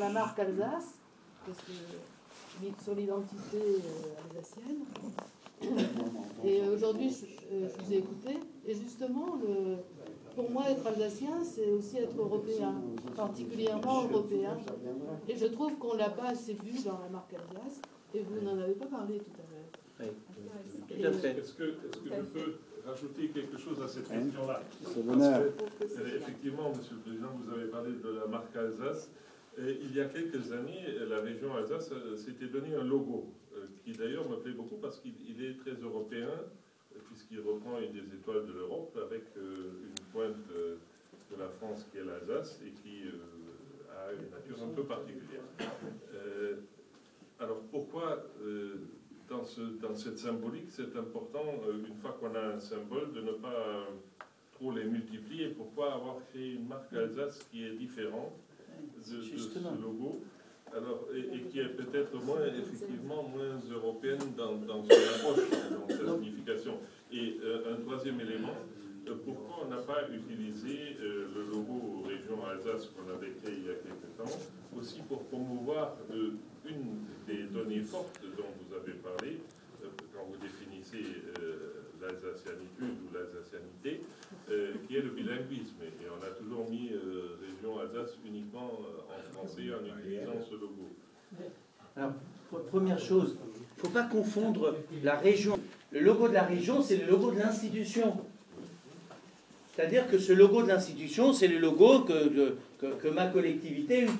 la marque Alsace, parce que sur l'identité alsacienne. Et aujourd'hui, je vous ai écouté, et justement, pour moi, être alsacien, c'est aussi être européen, particulièrement européen. Et je trouve qu'on ne l'a pas assez vu dans la marque Alsace, et vous n'en avez pas parlé tout à l'heure. Oui, tout à fait. Est-ce que je peux rajouter quelque chose à cette question-là? Effectivement, Monsieur le Président, vous avez parlé de la marque Alsace. Et il y a quelques années, la région Alsace s'était donné un logo, qui d'ailleurs me plaît beaucoup parce qu'il est très européen, puisqu'il reprend une des étoiles de l'Europe avec une pointe de la France qui est l'Alsace et qui a une nature un peu particulière. Alors pourquoi, dans cette symbolique, c'est important, une fois qu'on a un symbole, de ne pas trop les multiplier? Pourquoi avoir créé une marque Alsace qui est différente de ce logo, alors, et qui est peut-être effectivement moins européenne dans son approche, dans sa signification. Et un troisième élément, pourquoi on n'a pas utilisé le logo région Alsace qu'on avait créé il y a quelques temps, aussi pour promouvoir une des données fortes dont vous avez parlé, quand vous définissez l'alsacianitude ou l'alsacianité, qui est le bilinguisme. Et on a toujours mis région Alsace uniquement en français en utilisant ce logo. Alors, première chose, il ne faut pas confondre la région. Le logo de la région, c'est le logo de l'institution. C'est-à-dire que ce logo de l'institution, c'est le logo que ma collectivité utilise.